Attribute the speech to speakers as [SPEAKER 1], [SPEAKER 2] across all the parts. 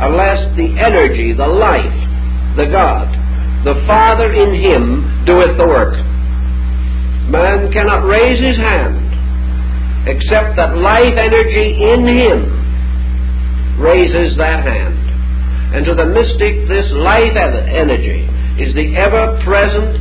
[SPEAKER 1] unless the energy, the life, the God, the Father in him doeth the work. Man cannot raise his hand except that life energy in him raises that hand. And to the mystic, this life energy is the ever-present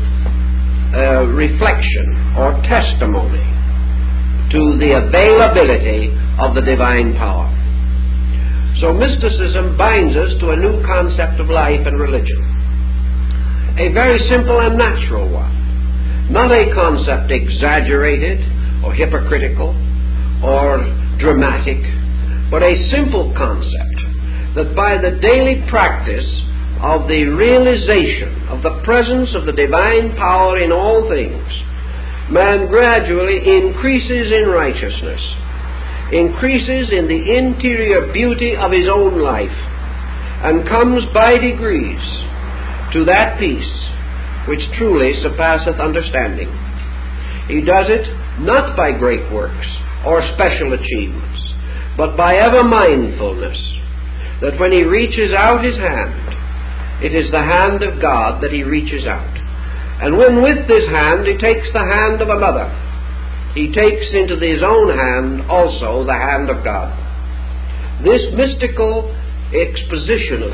[SPEAKER 1] reflection or testimony to the availability of the divine power. So mysticism binds us to a new concept of life and religion. A very simple and natural one. Not a concept exaggerated or hypocritical or dramatic, but a simple concept that by the daily practice of the realization of the presence of the divine power in all things, man gradually increases in righteousness, increases in the interior beauty of his own life, and comes by degrees to that peace which truly surpasseth understanding. He does it not by great works or special achievements, but by ever mindfulness that when he reaches out his hand, it is the hand of God that he reaches out. And when with this hand he takes the hand of another, he takes into his own hand also the hand of God. This mystical exposition of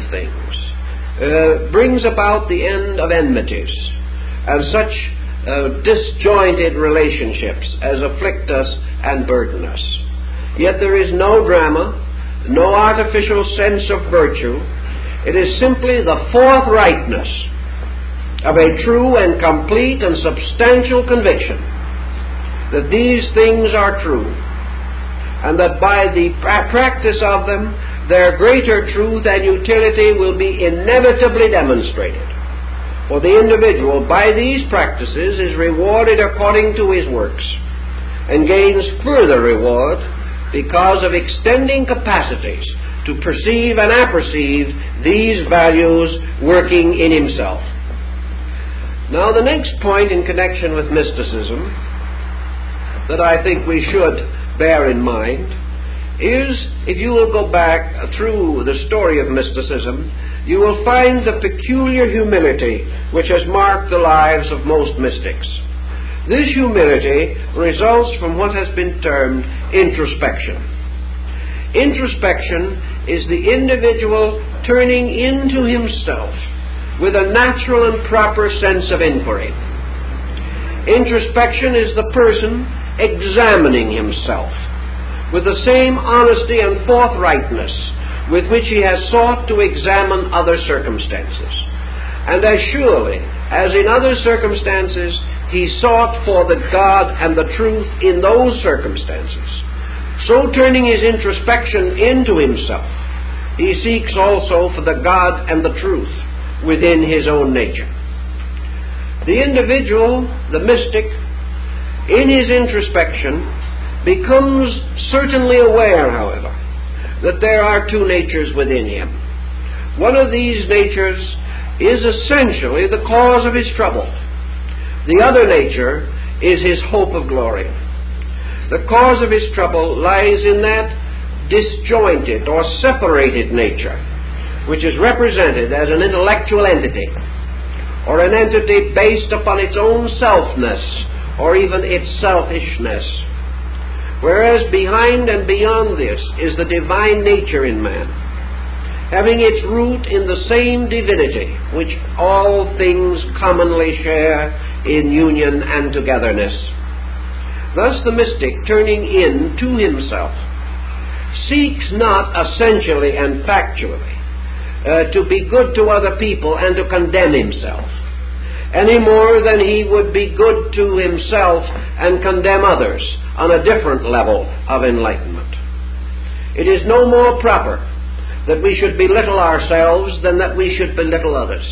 [SPEAKER 1] things brings about the end of enmities and such disjointed relationships as afflict us and burden us. Yet there is no drama, no artificial sense of virtue. It is simply the forthrightness of a true and complete and substantial conviction that these things are true, and that by the practice of them, their greater truth and utility will be inevitably demonstrated. For the individual, by these practices, is rewarded according to his works, and gains further reward because of extending capacities to perceive and apperceive these values working in himself. Now, the next point in connection with mysticism that I think we should bear in mind is, if you will go back through the story of mysticism, you will find the peculiar humility which has marked the lives of most mystics. This humility results from what has been termed introspection. Introspection is the individual turning into himself with a natural and proper sense of inquiry. Introspection is the person examining himself with the same honesty and forthrightness with which he has sought to examine other circumstances. And as surely as in other circumstances he sought for the God and the truth in those circumstances, so turning his introspection into himself, he seeks also for the God and the truth within his own nature. The individual, the mystic, in his introspection becomes certainly aware, however, that there are two natures within him. One of these natures is essentially the cause of his trouble. The other nature is his hope of glory. The cause of his trouble lies in that disjointed or separated nature, which is represented as an intellectual entity, or an entity based upon its own selfness, or even its selfishness. Whereas behind and beyond this is the divine nature in man, having its root in the same divinity which all things commonly share in union and togetherness. Thus the mystic, turning in to himself, seeks not essentially and factually to be good to other people and to condemn himself, any more than he would be good to himself and condemn others on a different level of enlightenment. It is no more proper that we should belittle ourselves than that we should belittle others.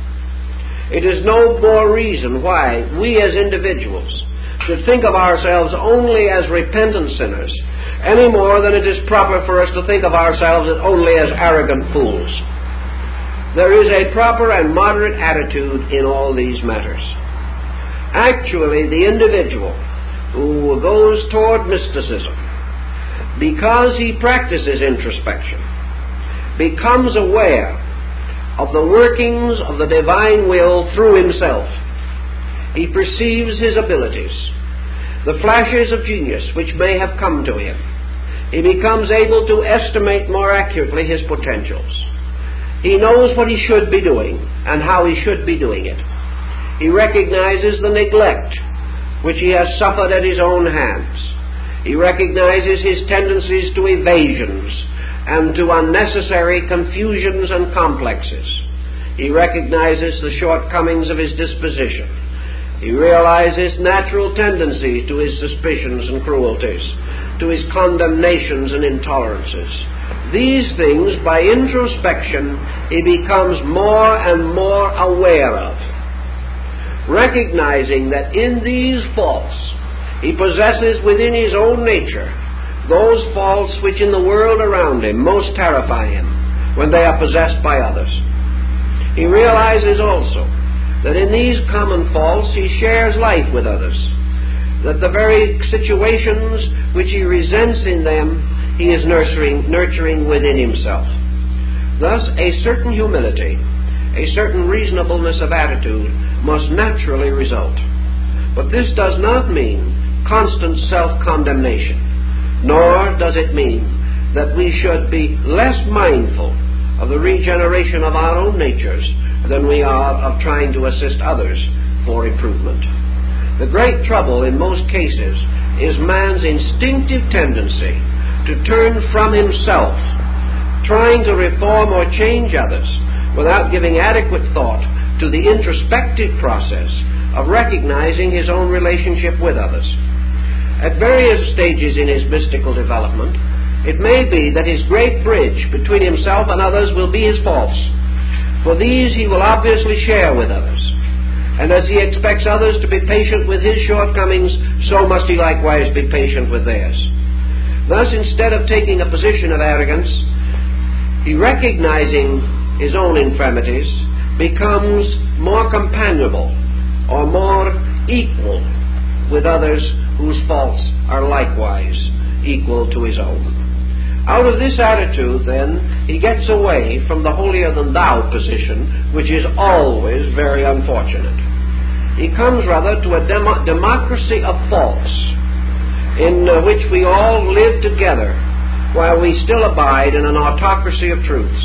[SPEAKER 1] It is no more reason why we as individuals should think of ourselves only as repentant sinners, any more than it is proper for us to think of ourselves only as arrogant fools. There is a proper and moderate attitude in all these matters. Actually, the individual who goes toward mysticism, because he practices introspection, becomes aware of the workings of the divine will through himself. He perceives his abilities, the flashes of genius which may have come to him. He becomes able to estimate more accurately his potentials. He knows what he should be doing and how he should be doing it. He recognizes the neglect which he has suffered at his own hands. He recognizes his tendencies to evasions and to unnecessary confusions and complexes. He recognizes the shortcomings of his disposition. He realizes natural tendency to his suspicions and cruelties, to his condemnations and intolerances. These things, by introspection, he becomes more and more aware of, recognizing that in these faults he possesses within his own nature those faults which in the world around him most terrify him when they are possessed by others. He realizes also that in these common faults he shares life with others, that the very situations which he resents in them he is nurturing within himself. Thus, a certain humility, a certain reasonableness of attitude must naturally result. But this does not mean constant self-condemnation, nor does it mean that we should be less mindful of the regeneration of our own natures than we are of trying to assist others for improvement. The great trouble in most cases is man's instinctive tendency to turn from himself, trying to reform or change others without giving adequate thought to the introspective process of recognizing his own relationship with others. At various stages in his mystical development, it may be that his great bridge between himself and others will be his faults. For these he will obviously share with others. And as he expects others to be patient with his shortcomings, so must he likewise be patient with theirs. Thus, instead of taking a position of arrogance, he, recognizing his own infirmities, becomes more companionable or more equal with others whose faults are likewise equal to his own. Out of this attitude, then, he gets away from the holier-than-thou position, which is always very unfortunate. He comes, rather, to a democracy of faults, in which we all live together, while we still abide in an autocracy of truths.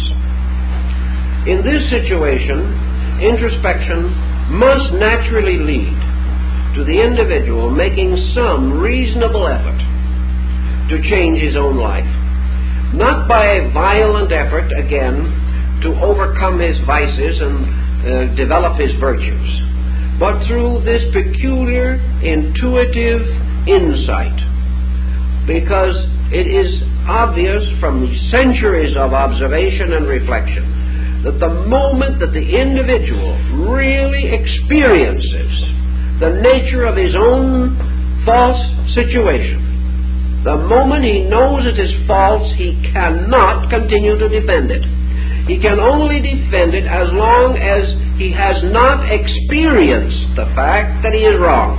[SPEAKER 1] In this situation, introspection must naturally lead to the individual making some reasonable effort to change his own life. Not by a violent effort, again, to overcome his vices and develop his virtues, but through this peculiar, intuitive insight. Because it is obvious from centuries of observation and reflection that the moment that the individual really experiences the nature of his own false situation, the moment he knows it is false, he cannot continue to defend it. He can only defend it as long as he has not experienced the fact that he is wrong.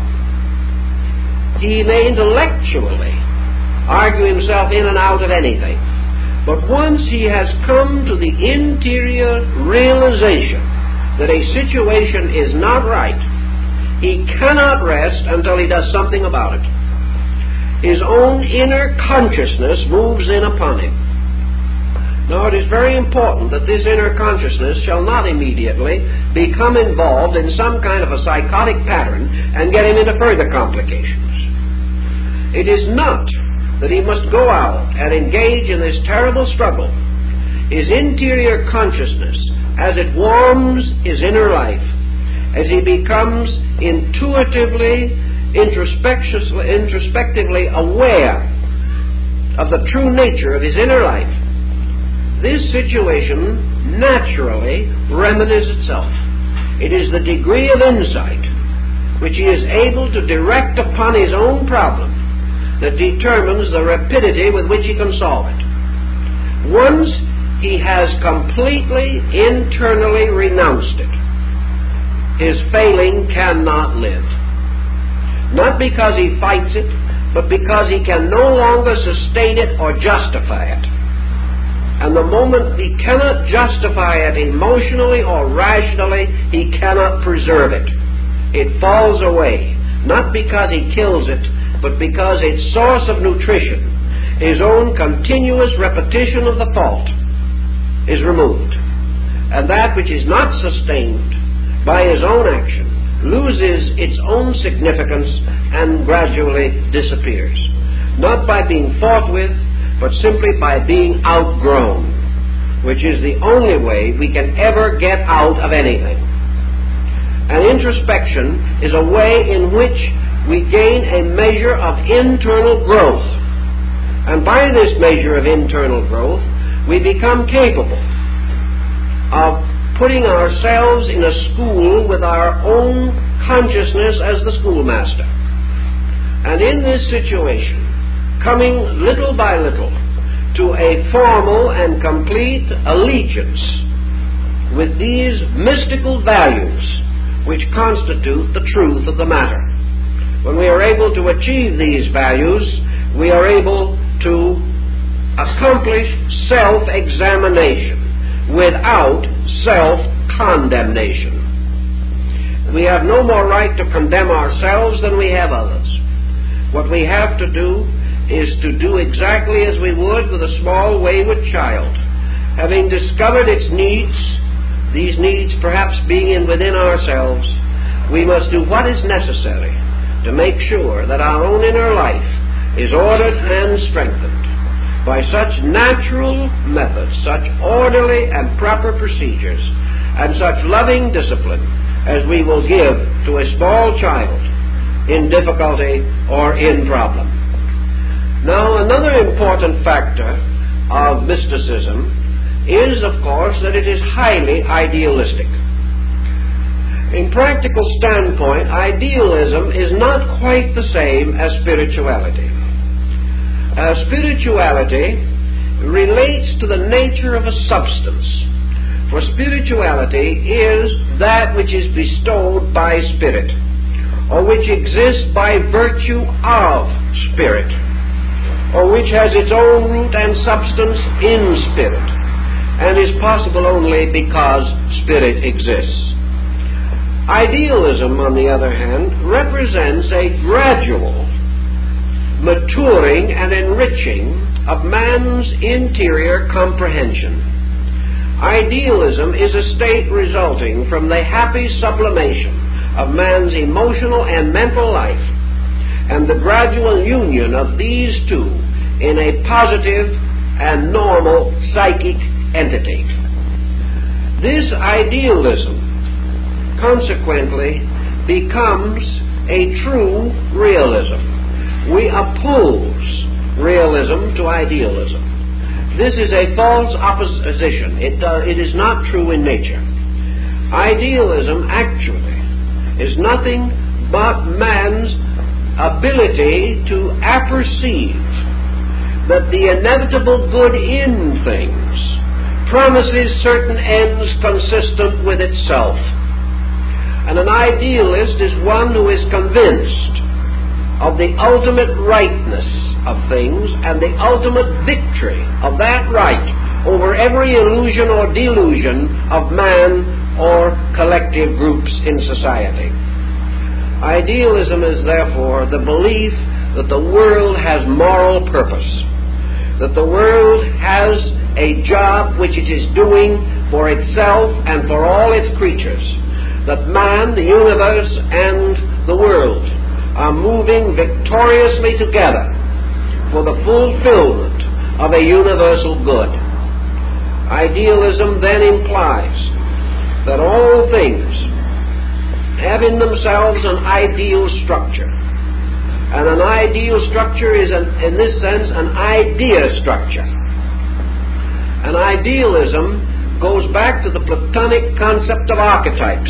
[SPEAKER 1] He may intellectually argue himself in and out of anything, but once he has come to the interior realization that a situation is not right, he cannot rest until he does something about it. His own inner consciousness moves in upon him. Now, it is very important that this inner consciousness shall not immediately become involved in some kind of a psychotic pattern and get him into further complications. It is not that he must go out and engage in this terrible struggle. His interior consciousness, as it warms his inner life, as he becomes intuitively, introspectively aware of the true nature of his inner life, this situation naturally remedies itself. It is the degree of insight which he is able to direct upon his own problem that determines the rapidity with which he can solve it. Once he has completely internally renounced it, his failing cannot live. Not because he fights it, but because he can no longer sustain it or justify it. And the moment he cannot justify it emotionally or rationally, he cannot preserve it. It falls away, not because he kills it, but because its source of nutrition, his own continuous repetition of the fault, is removed. And that which is not sustained by his own action loses its own significance and gradually disappears. Not by being fought with, but simply by being outgrown, which is the only way we can ever get out of anything. And introspection is a way in which we gain a measure of internal growth. And by this measure of internal growth, we become capable of putting ourselves in a school with our own consciousness as the schoolmaster. And in this situation, coming little by little to a formal and complete allegiance with these mystical values which constitute the truth of the matter. When we are able to achieve these values, we are able to accomplish self-examination without self-condemnation. We have no more right to condemn ourselves than we have others. What we have to do is to do exactly as we would with a small wayward child. Having discovered its needs, these needs perhaps being within ourselves, we must do what is necessary to make sure that our own inner life is ordered and strengthened by such natural methods, such orderly and proper procedures, and such loving discipline as we will give to a small child in difficulty or in problem. Now, another important factor of mysticism is, of course, that it is highly idealistic. In practical standpoint, idealism is not quite the same as spirituality. Spirituality relates to the nature of a substance, for spirituality is that which is bestowed by spirit, or which exists by virtue of spirit, or which has its own root and substance in spirit, and is possible only because spirit exists. Idealism, on the other hand, represents a gradual maturing and enriching of man's interior comprehension. Idealism is a state resulting from the happy sublimation of man's emotional and mental life, and the gradual union of these two in a positive and normal psychic entity. This idealism, consequently, becomes a true realism. We oppose realism to idealism. This is a false opposition. It is not true in nature. Idealism actually is nothing but man's ability to apperceive that the inevitable good in things promises certain ends consistent with itself. And an idealist is one who is convinced of the ultimate rightness of things and the ultimate victory of that right over every illusion or delusion of man or collective groups in society. Idealism is therefore the belief that the world has moral purpose, that the world has a job which it is doing for itself and for all its creatures, that man, the universe, and the world are moving victoriously together for the fulfillment of a universal good. Idealism then implies that all things have in themselves an ideal structure. And an ideal structure is, in this sense, an idea structure. And idealism goes back to the Platonic concept of archetypes,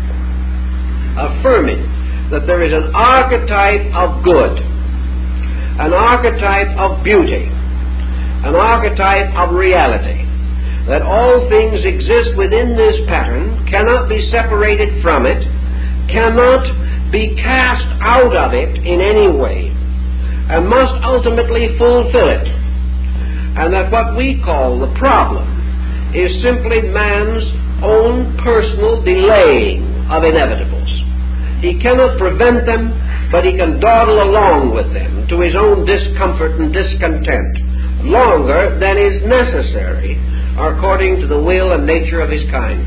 [SPEAKER 1] affirming that there is an archetype of good, an archetype of beauty, an archetype of reality, that all things exist within this pattern, cannot be separated from it, cannot be cast out of it in any way, and must ultimately fulfill it. and that what we call the problem is simply man's own personal delaying of inevitables. He cannot prevent them, but he can dawdle along with them to his own discomfort and discontent longer than is necessary according to the will and nature of his kind.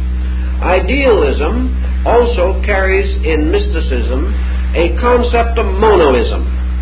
[SPEAKER 1] Idealism also carries in mysticism a concept of monoism.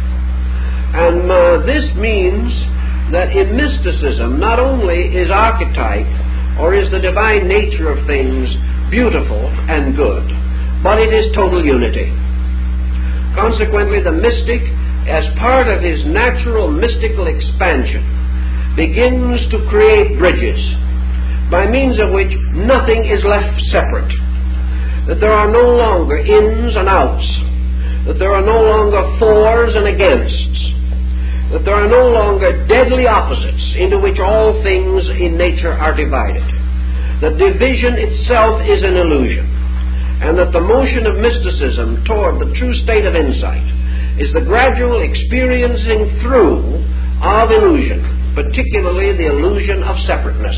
[SPEAKER 1] And this means that in mysticism not only is archetype or is the divine nature of things beautiful and good, but it is total unity. Consequently, the mystic, as part of his natural mystical expansion, begins to create bridges by means of which nothing is left separate, that there are no longer ins and outs, that there are no longer fors and againsts, that there are no longer deadly opposites into which all things in nature are divided, that division itself is an illusion, and that the motion of mysticism toward the true state of insight is the gradual experiencing through of illusion, particularly the illusion of separateness.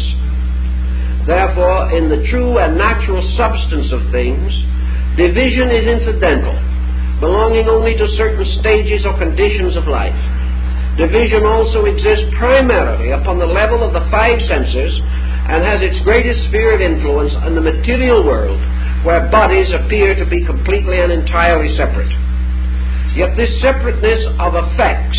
[SPEAKER 1] Therefore, in the true and natural substance of things, division is incidental, belonging only to certain stages or conditions of life. Division also exists primarily upon the level of the five senses and has its greatest sphere of influence in the material world, where bodies appear to be completely and entirely separate. Yet this separateness of effects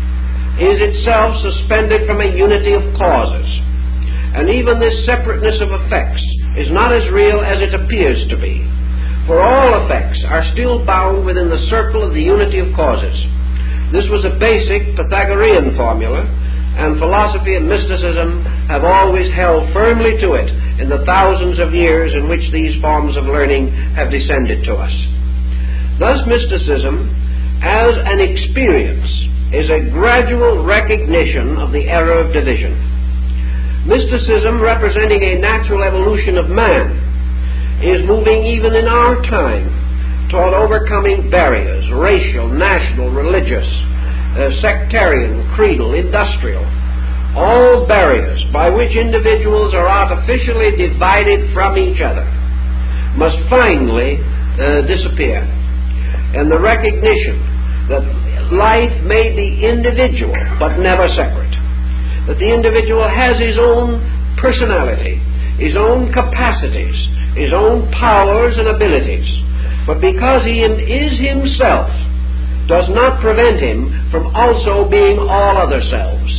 [SPEAKER 1] is itself suspended from a unity of causes. And even this separateness of effects is not as real as it appears to be, for all effects are still bound within the circle of the unity of causes. This was a basic Pythagorean formula, and philosophy and mysticism have always held firmly to it in the thousands of years in which these forms of learning have descended to us. Thus, mysticism, as an experience, is a gradual recognition of the error of division. Mysticism, representing a natural evolution of man, is moving even in our time toward overcoming barriers, racial, national, religious, sectarian, creedal, industrial, all barriers by which individuals are artificially divided from each other must finally disappear. And the recognition that life may be individual but never separate, that the individual has his own personality, his own capacities, his own powers and abilities, but because he is himself does not prevent him from also being all other selves.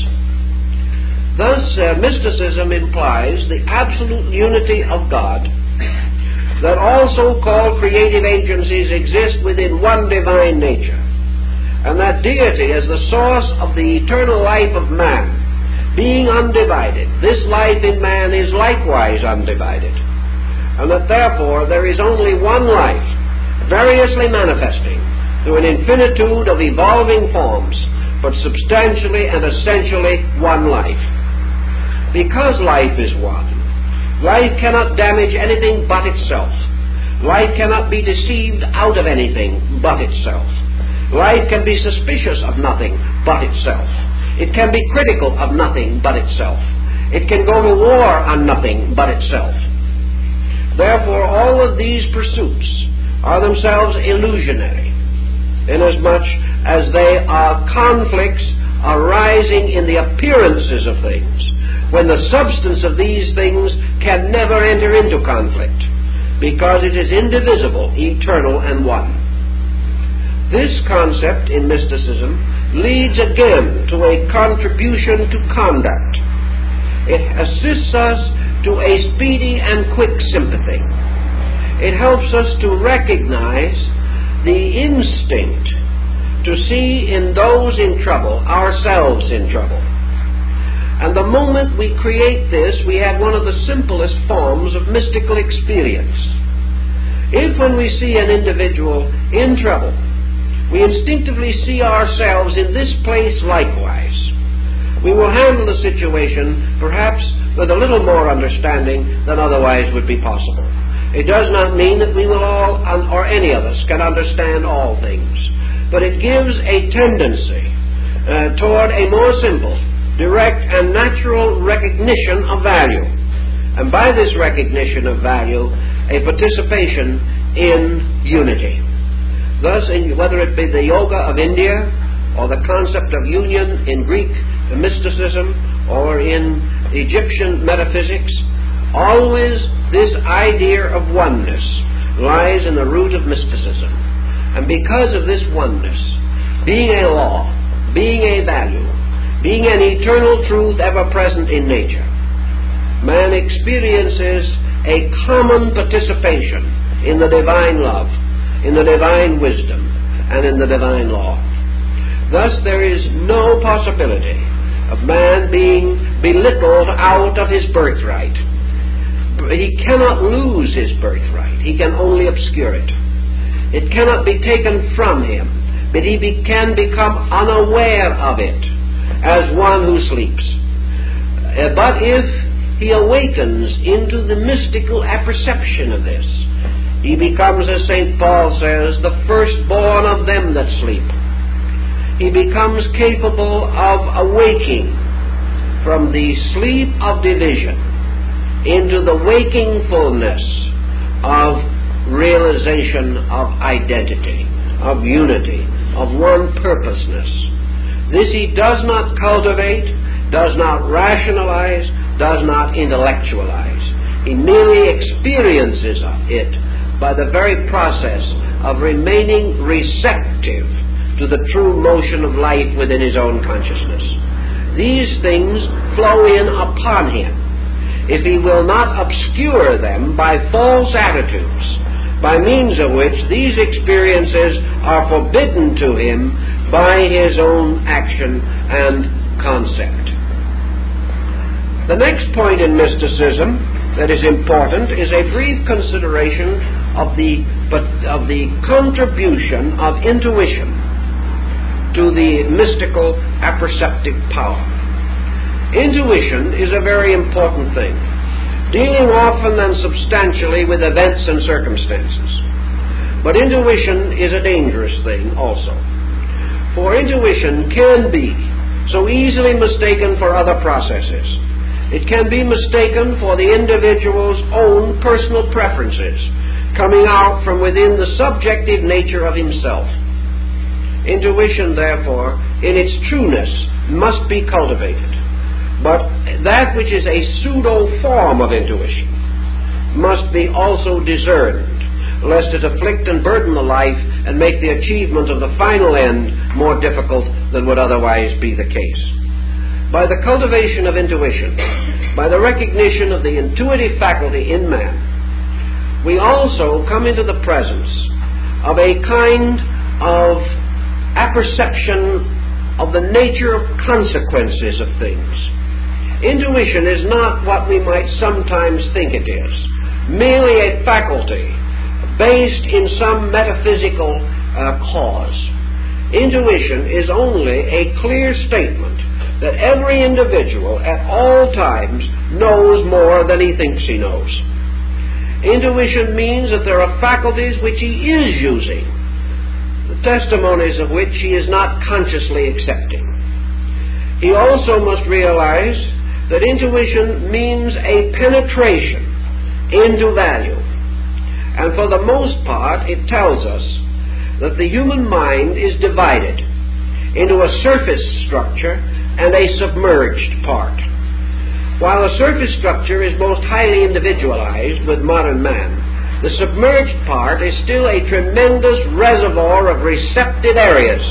[SPEAKER 1] Thus, mysticism implies the absolute unity of God, that all so-called creative agencies exist within one divine nature, and that deity as the source of the eternal life of man, being undivided, this life in man is likewise undivided, and that therefore there is only one life, variously manifesting through an infinitude of evolving forms, but substantially and essentially one life. Because life is one, life cannot damage anything but itself. Life cannot be deceived out of anything but itself. Life can be suspicious of nothing but itself. It can be critical of nothing but itself. It can go to war on nothing but itself. Therefore, all of these pursuits are themselves illusionary, inasmuch as they are conflicts arising in the appearances of things, when the substance of these things can never enter into conflict, because it is indivisible, eternal, and one. This concept in mysticism leads again to a contribution to conduct. It assists us to a speedy and quick sympathy. It helps us to recognize the instinct to see in those in trouble ourselves in trouble. And the moment we create this, we have one of the simplest forms of mystical experience. If when we see an individual in trouble, we instinctively see ourselves in this place likewise, we will handle the situation perhaps with a little more understanding than otherwise would be possible. It does not mean that we will all, or any of us, can understand all things, but it gives a tendency toward a more simple, direct and natural recognition of value, and by this recognition of value, a participation in unity. Thus, whether it be the yoga of India, or the concept of union in Greek mysticism, or in Egyptian metaphysics, always this idea of oneness lies in the root of mysticism. And because of this oneness, being a law, being a value, being an eternal truth ever present in nature, man experiences a common participation in the divine love, in the divine wisdom, and in the divine law. Thus there is no possibility of man being belittled out of his birthright. He cannot lose his birthright. He can only obscure it. It cannot be taken from him, but he can become unaware of it as one who sleeps. But if he awakens into the mystical apperception of this, he becomes, as St. Paul says, the firstborn of them that sleep. He becomes capable of awaking from the sleep of division into the waking fullness of realization of identity, of unity, of one purposeness. This he does not cultivate, does not rationalize, does not intellectualize. He merely experiences it by the very process of remaining receptive to the true motion of life within his own consciousness. These things flow in upon him if he will not obscure them by false attitudes, by means of which these experiences are forbidden to him by his own action and concept. The next point in mysticism that is important is a brief consideration of the contribution of intuition to the mystical apperceptive power. Intuition is a very important thing, dealing often and substantially with events and circumstances. But intuition is a dangerous thing also, for intuition can be so easily mistaken for other processes. It can be mistaken for the individual's own personal preferences, coming out from within the subjective nature of himself. Intuition, therefore, in its trueness, must be cultivated. But that which is a pseudo-form of intuition must be also discerned, lest it afflict and burden the life and make the achievement of the final end more difficult than would otherwise be the case. By the cultivation of intuition, by the recognition of the intuitive faculty in man, we also come into the presence of a kind of apperception of the nature of consequences of things. Intuition is not what we might sometimes think it is, merely a faculty based in some metaphysical cause. Intuition is only a clear statement that every individual at all times knows more than he thinks he knows. Intuition means that there are faculties which he is using, the testimonies of which he is not consciously accepting. He also must realize that intuition means a penetration into value. And for the most part, it tells us that the human mind is divided into a surface structure and a submerged part. While the surface structure is most highly individualized with modern man, the submerged part is still a tremendous reservoir of receptive areas.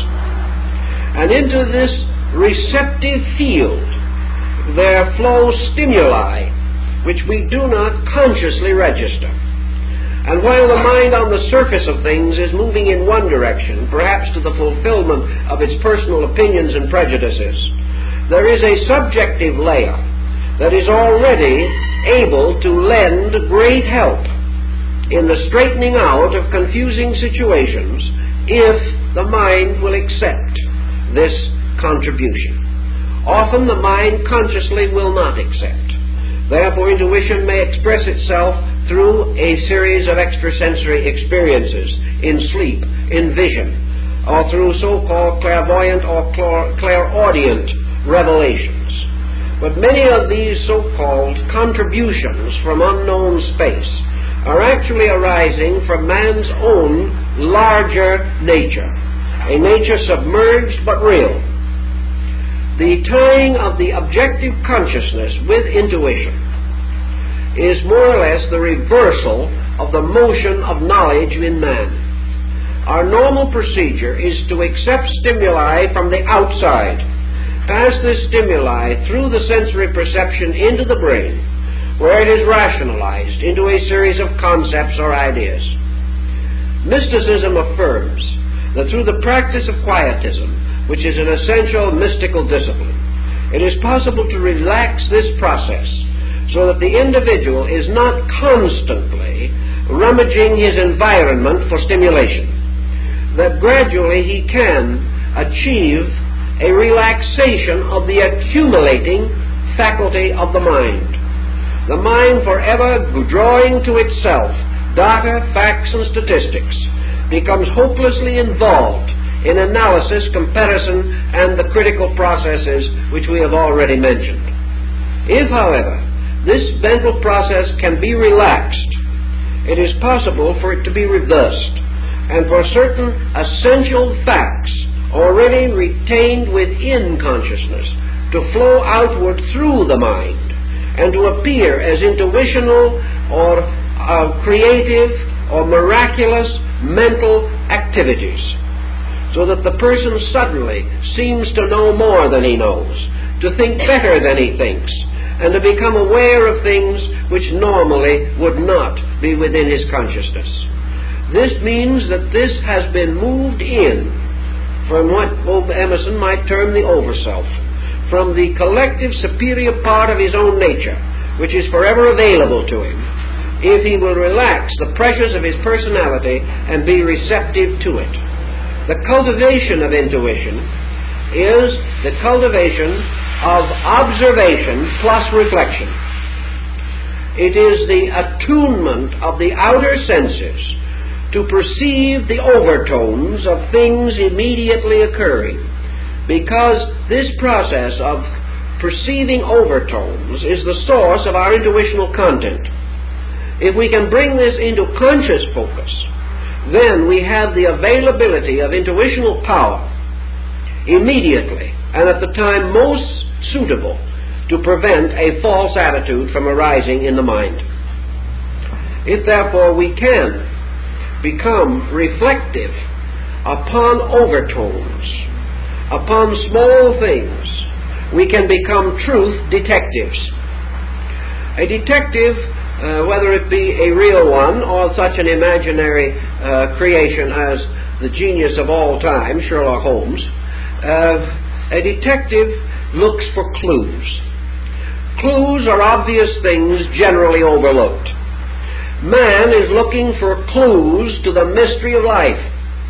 [SPEAKER 1] And into this receptive field there flow stimuli which we do not consciously register. And while the mind on the surface of things is moving in one direction, perhaps to the fulfillment of its personal opinions and prejudices, there is a subjective layer that is already able to lend great help in the straightening out of confusing situations if the mind will accept this contribution. Often the mind consciously will not accept. Therefore, intuition may express itself through a series of extrasensory experiences in sleep, in vision, or through so-called clairvoyant or clairaudient revelations. But many of these so-called contributions from unknown space are actually arising from man's own larger nature, a nature submerged but real. The tying of the objective consciousness with intuition is more or less the reversal of the motion of knowledge in man. Our normal procedure is to accept stimuli from the outside, pass this stimuli through the sensory perception into the brain, where it is rationalized into a series of concepts or ideas. Mysticism affirms that through the practice of quietism, which is an essential mystical discipline, it is possible to relax this process so that the individual is not constantly rummaging his environment for stimulation, that gradually he can achieve a relaxation of the accumulating faculty of the mind forever drawing to itself data, facts, and statistics, becomes hopelessly involved in analysis, comparison, and the critical processes which we have already mentioned. If, however, this mental process can be relaxed, it is possible for it to be reversed, and for certain essential facts already retained within consciousness to flow outward through the mind and to appear as intuitional or creative or miraculous mental activities, so that the person suddenly seems to know more than he knows, to think better than he thinks, and to become aware of things which normally would not be within his consciousness. This means that this has been moved in from what Emerson might term the overself, from the collective superior part of his own nature, which is forever available to him, if he will relax the pressures of his personality and be receptive to it. The cultivation of intuition is the cultivation of observation plus reflection. It is the attunement of the outer senses to perceive the overtones of things immediately occurring, because this process of perceiving overtones is the source of our intuitional content. If we can bring this into conscious focus, then we have the availability of intuitional power immediately and at the time most suitable to prevent a false attitude from arising in the mind. If therefore we can become reflective upon overtones, upon small things, we can become truth detectives. A detective, whether it be a real one or such an imaginary creation as the genius of all time, Sherlock Holmes, a detective looks for clues. Clues are obvious things generally overlooked. Man is looking for clues to the mystery of life.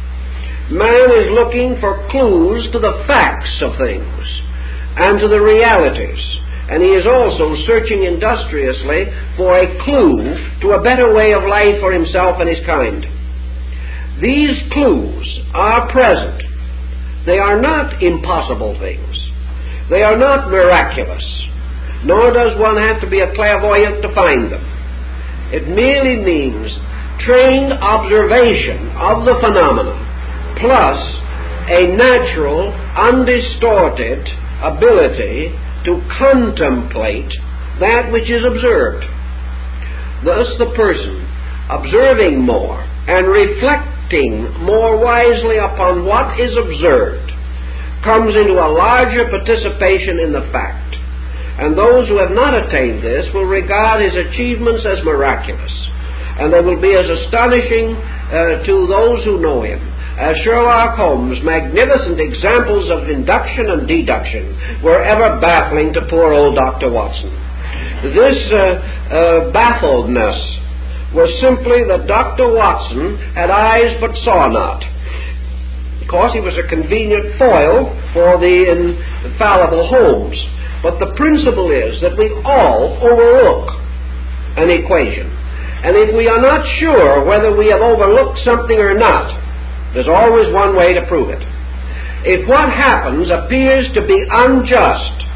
[SPEAKER 1] Man is looking for clues to the facts of things and to the realities. And he is also searching industriously for a clue to a better way of life for himself and his kind. These clues are present. They are not impossible things. They are not miraculous. Nor does one have to be a clairvoyant to find them. It merely means trained observation of the phenomena, plus a natural, undistorted ability to contemplate that which is observed. Thus the person, observing more and reflecting more wisely upon what is observed, comes into a larger participation in the fact. And those who have not attained this will regard his achievements as miraculous, and they will be as astonishing to those who know him as Sherlock Holmes' magnificent examples of induction and deduction were ever baffling to poor old Dr. Watson. This baffledness was simply that Dr. Watson had eyes but saw not. Of course, he was a convenient foil for the infallible Holmes. But the principle is that we all overlook an equation. And if we are not sure whether we have overlooked something or not, there's always one way to prove it. If what happens appears to be unjust,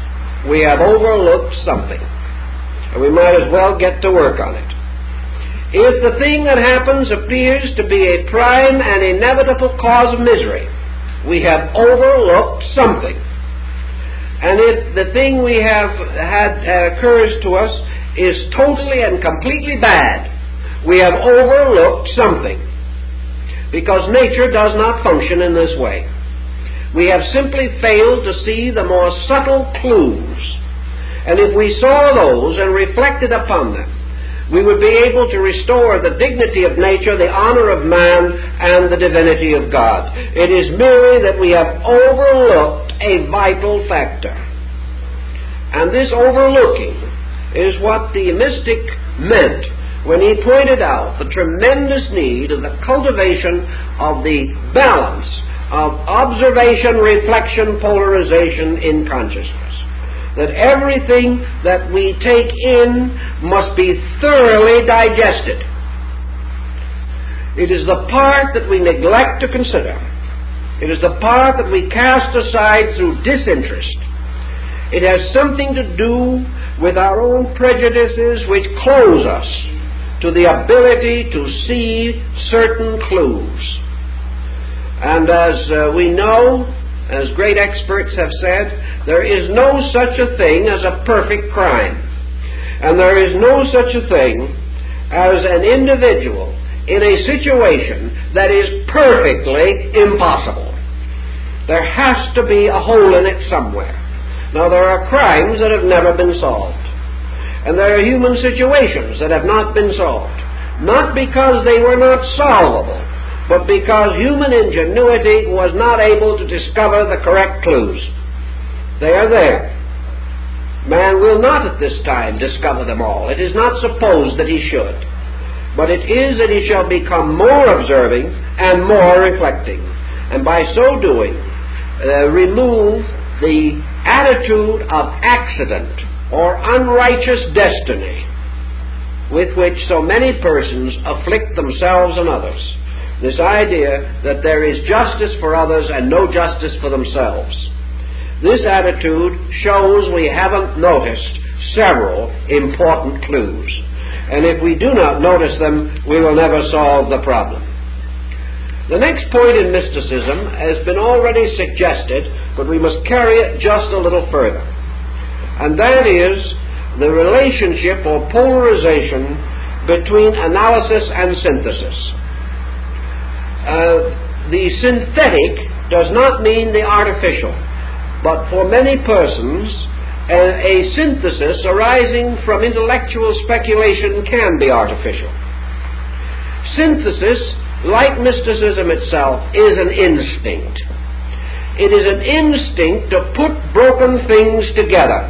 [SPEAKER 1] we have overlooked something, and we might as well get to work on it. If the thing that happens appears to be a prime and inevitable cause of misery, we have overlooked something. And if the thing we have had occurs to us is totally and completely bad, we have overlooked something. Because nature does not function in this way. We have simply failed to see the more subtle clues. And if we saw those and reflected upon them, we would be able to restore the dignity of nature, the honor of man, and the divinity of God. It is merely that we have overlooked a vital factor. And this overlooking is what the mystic meant when he pointed out the tremendous need of the cultivation of the balance of observation, reflection, polarization in consciousness. That everything that we take in must be thoroughly digested. It is the part that we neglect to consider. It is the part that we cast aside through disinterest. It has something to do with our own prejudices which close us to the ability to see certain clues. And as we know, as great experts have said, there is no such a thing as a perfect crime. And there is no such a thing as an individual in a situation that is perfectly impossible. There has to be a hole in it somewhere. Now, there are crimes that have never been solved. And there are human situations that have not been solved. Not because they were not solvable, but because human ingenuity was not able to discover the correct clues. They are there. Man will not at this time discover them all. It is not supposed that he should. But it is that he shall become more observing and more reflecting. And by so doing, remove the attitude of accident or unrighteous destiny with which so many persons afflict themselves and others. This idea that there is justice for others and no justice for themselves. This attitude shows we haven't noticed several important clues. And if we do not notice them, we will never solve the problem. The next point in mysticism has been already suggested, but we must carry it just a little further. And that is the relationship or polarization between analysis and synthesis. The synthetic does not mean the artificial, but for many persons, a synthesis arising from intellectual speculation can be artificial. Synthesis, like mysticism itself, is an instinct. It is an instinct to put broken things together.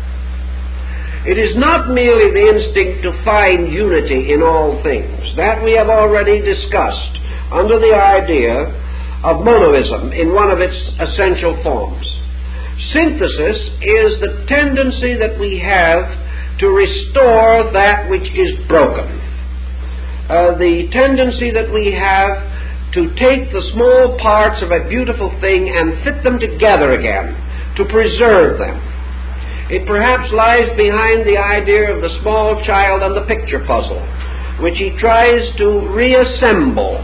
[SPEAKER 1] It is not merely the instinct to find unity in all things. That we have already discussed under the idea of monoism in one of its essential forms. Synthesis is the tendency that we have to restore that which is broken. The tendency that we have to take the small parts of a beautiful thing and fit them together again, to preserve them. It perhaps lies behind the idea of the small child and the picture puzzle, which he tries to reassemble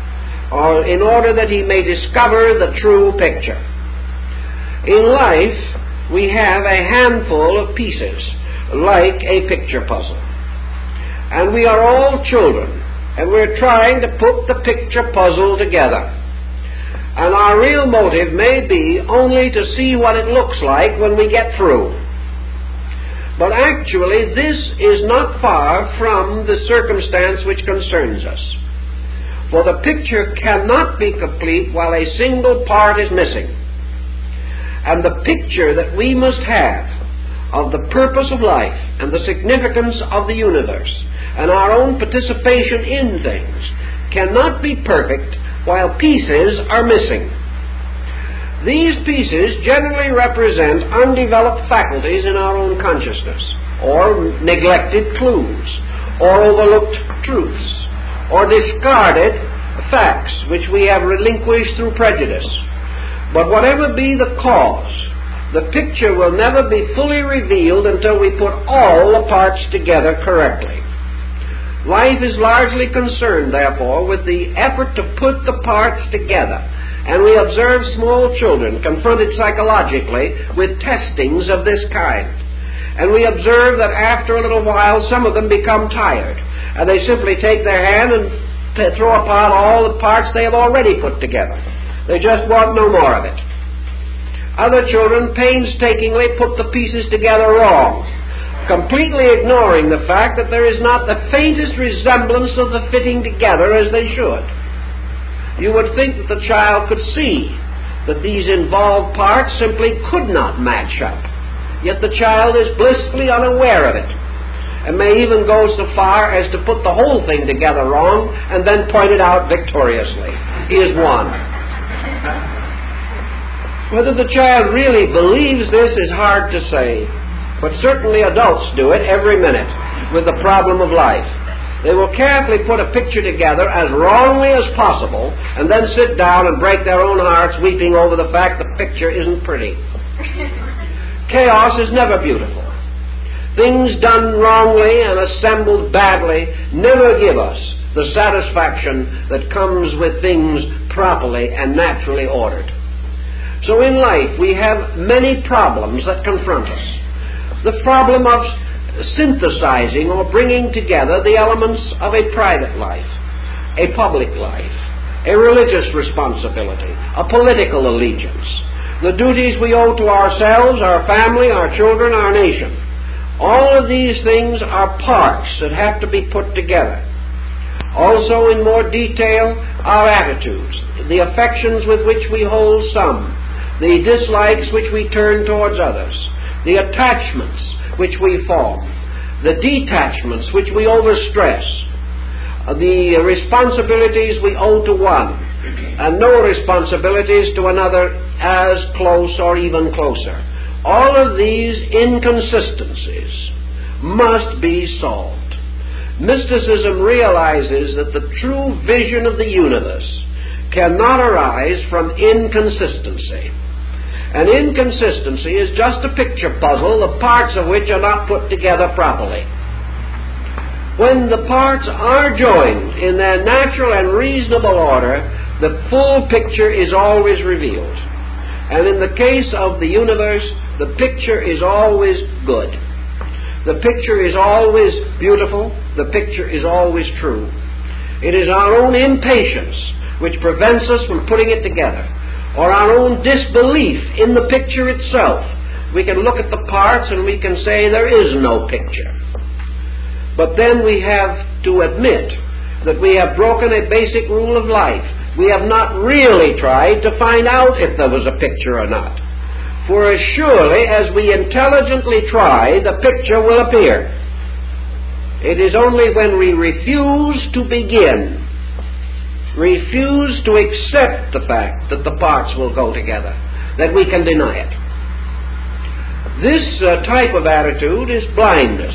[SPEAKER 1] in order that he may discover the true picture. In life, we have a handful of pieces, like a picture puzzle. And we are all children, and we're trying to put the picture puzzle together. And our real motive may be only to see what it looks like when we get through. But actually, this is not far from the circumstance which concerns us. For the picture cannot be complete while a single part is missing. And the picture that we must have of the purpose of life and the significance of the universe and our own participation in things cannot be perfect while pieces are missing. These pieces generally represent undeveloped faculties in our own consciousness, or neglected clues, or overlooked truths, or discarded facts which we have relinquished through prejudice. But whatever be the cause, The picture will never be fully revealed until we put all the parts together correctly. Life is largely concerned, therefore, with the effort to put the parts together. And we observe small children confronted psychologically with testings of this kind. And we observe that after a little while, some of them become tired. And they simply take their hand and throw apart all the parts they have already put together. They just want no more of it. Other children painstakingly put the pieces together wrong, completely ignoring the fact that there is not the faintest resemblance of the fitting together as they should. You would think that the child could see that these involved parts simply could not match up. Yet the child is blissfully unaware of it, and may even go so far as to put the whole thing together wrong and then point it out victoriously. He has won. Whether the child really believes this is hard to say, but certainly adults do it every minute with the problem of life. They will carefully put a picture together as wrongly as possible and then sit down and break their own hearts weeping over the fact the picture isn't pretty. Chaos is never beautiful. Things done wrongly and assembled badly never give us the satisfaction that comes with things properly and naturally ordered. So in life we have many problems that confront us. The problem of synthesizing or bringing together the elements of a private life, a public life, a religious responsibility, a political allegiance, the duties we owe to ourselves, our family, our children, our nation. All of these things are parts that have to be put together. Also, in more detail, our attitudes, the affections with which we hold some, the dislikes which we turn towards others, the attachments which we form, the detachments which we overstress, the responsibilities we owe to one, and no responsibilities to another as close or even closer. All of these inconsistencies must be solved. Mysticism realizes that the true vision of the universe cannot arise from inconsistency. An inconsistency is just a picture puzzle, the parts of which are not put together properly. When the parts are joined in their natural and reasonable order, the full picture is always revealed. And in the case of the universe, the picture is always good. The picture is always beautiful. The picture is always true. It is our own impatience which prevents us from putting it together, or our own disbelief in the picture itself. We can look at the parts and we can say there is no picture. But then we have to admit that we have broken a basic rule of life. We have not really tried to find out if there was a picture or not. For as surely as we intelligently try, the picture will appear. It is only when we refuse to begin, refuse to accept the fact that the parts will go together, that we can deny it. This type of attitude is blindness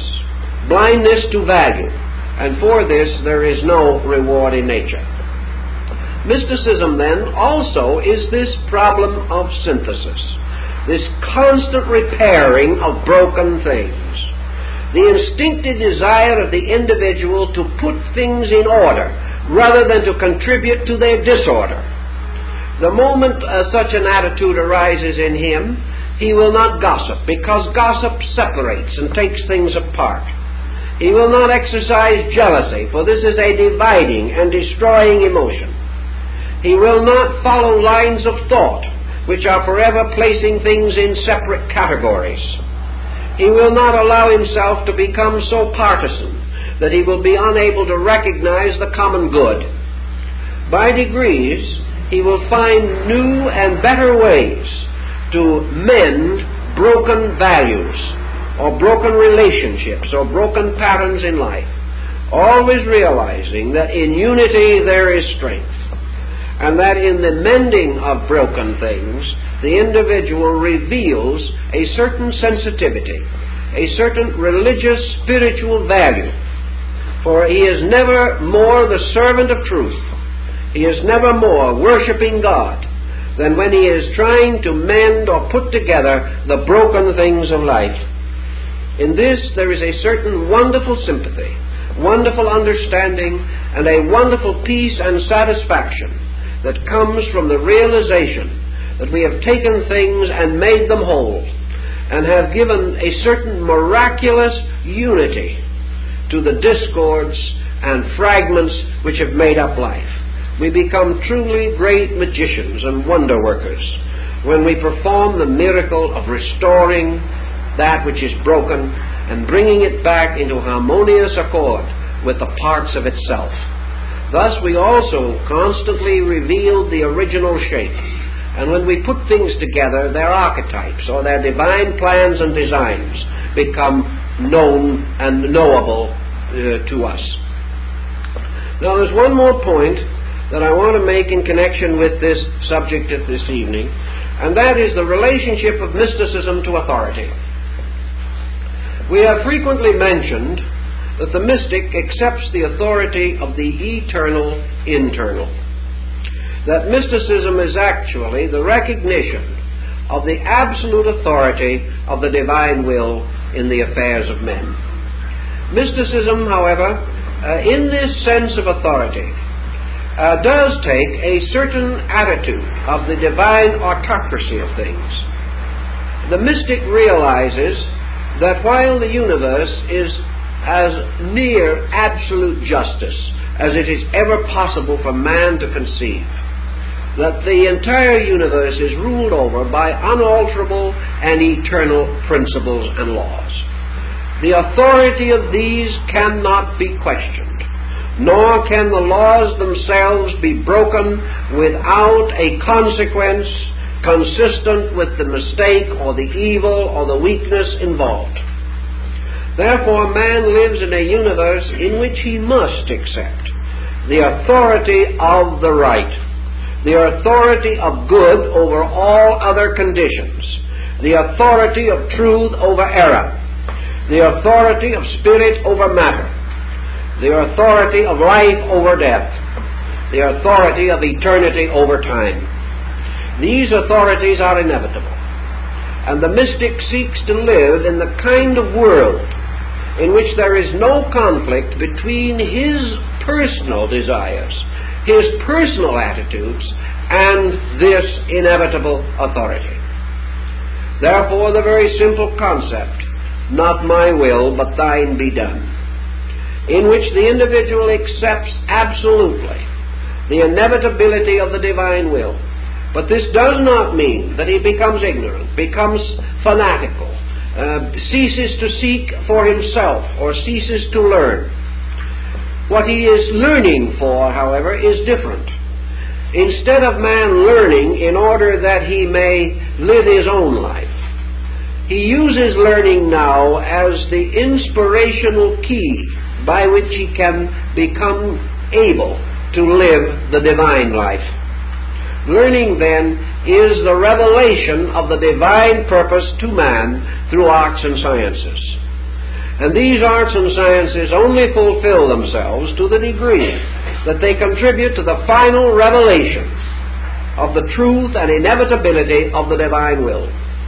[SPEAKER 1] to value, and for this there is no reward in nature. Mysticism, then, also is this problem of synthesis, this constant repairing of broken things, the instinctive desire of the individual to put things in order rather than to contribute to their disorder. The moment such an attitude arises in him, he will not gossip, because gossip separates and takes things apart. He will not exercise jealousy, for this is a dividing and destroying emotion. He will not follow lines of thought which are forever placing things in separate categories. He will not allow himself to become so partisan that he will be unable to recognize the common good. By degrees, he will find new and better ways to mend broken values or broken relationships or broken patterns in life, always realizing that in unity there is strength, and that in the mending of broken things, the individual reveals a certain sensitivity, a certain religious, spiritual value. For he is never more the servant of truth. He is never more worshiping God than when he is trying to mend or put together the broken things of life. In this there is a certain wonderful sympathy, wonderful understanding, and a wonderful peace and satisfaction that comes from the realization that we have taken things and made them whole, and have given a certain miraculous unity to the discords and fragments which have made up life. We become truly great magicians and wonder workers when we perform the miracle of restoring that which is broken and bringing it back into harmonious accord with the parts of itself. Thus we also constantly reveal the original shape, and when we put things together, their archetypes or their divine plans and designs become known and knowable to us. Now there's one more point that I want to make in connection with this subject this evening, and that is the relationship of mysticism to authority. We have frequently mentioned that the mystic accepts the authority of the eternal internal. That mysticism is actually the recognition of the absolute authority of the divine will in the affairs of men. Mysticism, however, in this sense of authority, does take a certain attitude of the divine autocracy of things. The mystic realizes that while the universe is as near absolute justice as it is ever possible for man to conceive, that the entire universe is ruled over by unalterable and eternal principles and laws. The authority of these cannot be questioned, nor can the laws themselves be broken without a consequence consistent with the mistake or the evil or the weakness involved. Therefore, man lives in a universe in which he must accept the authority of the right, the authority of good over all other conditions, the authority of truth over error, the authority of spirit over matter, the authority of life over death, the authority of eternity over time. These authorities are inevitable, and the mystic seeks to live in the kind of world in which there is no conflict between his personal desires, his personal attitudes, and this inevitable authority. Therefore, the very simple concept, "Not my will, but thine be done," in which the individual accepts absolutely the inevitability of the divine will. But this does not mean that he becomes ignorant, becomes fanatical, ceases to seek for himself, or ceases to learn. What he is learning for, however, is different. Instead of man learning in order that he may live his own life, he uses learning now as the inspirational key by which he can become able to live the divine life. Learning, then, is the revelation of the divine purpose to man through arts and sciences. And these arts and sciences only fulfill themselves to the degree that they contribute to the final revelation of the truth and inevitability of the divine will.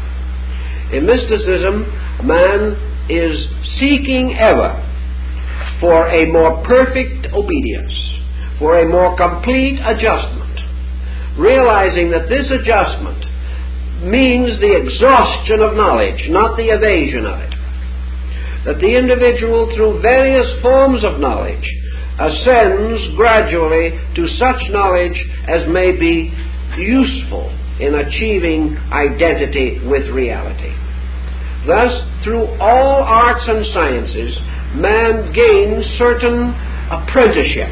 [SPEAKER 1] In mysticism, man is seeking ever for a more perfect obedience, for a more complete adjustment, realizing that this adjustment means the exhaustion of knowledge, not the evasion of it. That the individual, through various forms of knowledge, ascends gradually to such knowledge as may be useful in achieving identity with reality. Thus, through all arts and sciences, man gains certain apprenticeship,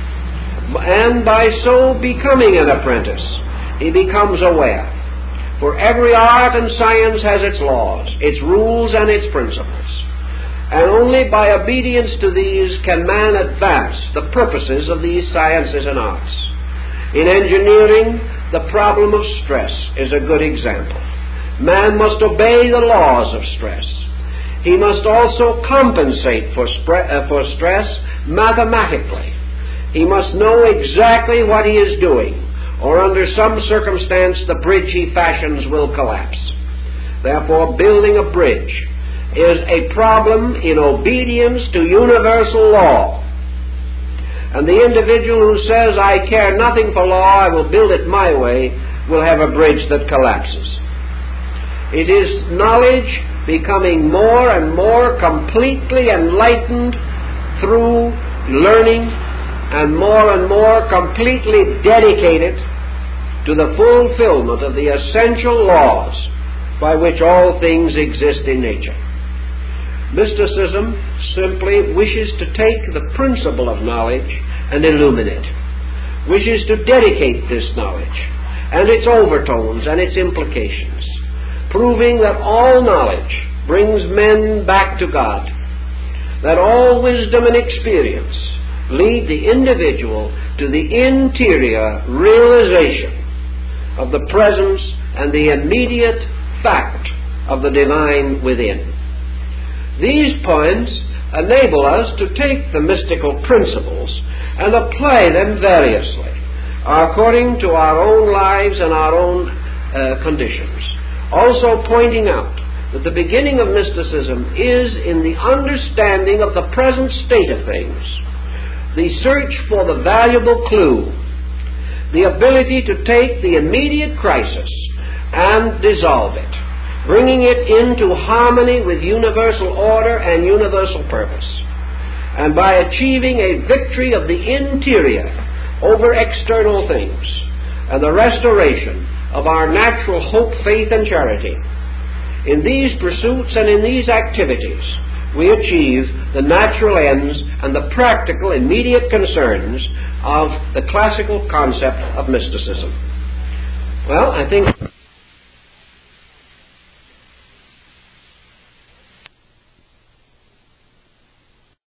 [SPEAKER 1] and by so becoming an apprentice, he becomes aware. For every art and science has its laws, its rules, and its principles. And only by obedience to these can man advance the purposes of these sciences and arts. In engineering, the problem of stress is a good example. Man must obey the laws of stress. He must also compensate for stress mathematically. He must know exactly what he is doing, or under some circumstance the bridge he fashions will collapse. Therefore, building a bridge is a problem in obedience to universal law. And the individual who says, I care nothing for law, I will build it my way, will have a bridge that collapses. It is knowledge becoming more and more completely enlightened through learning and more completely dedicated to the fulfillment of the essential laws by which all things exist in nature. Mysticism simply wishes to take the principle of knowledge and illumine it, wishes to dedicate this knowledge and its overtones and its implications, proving that all knowledge brings men back to God, that all wisdom and experience lead the individual to the interior realization of the presence and the immediate fact of the divine within. These points enable us to take the mystical principles and apply them variously according to our own lives and our own conditions, also pointing out that the beginning of mysticism is in the understanding of the present state of things, the search for the valuable clue, the ability to take the immediate crisis and dissolve it, bringing it into harmony with universal order and universal purpose, and by achieving a victory of the interior over external things, and the restoration of our natural hope, faith, and charity. In these pursuits and in these activities, we achieve the natural ends and the practical, immediate concerns of the classical concept of mysticism. Well, I think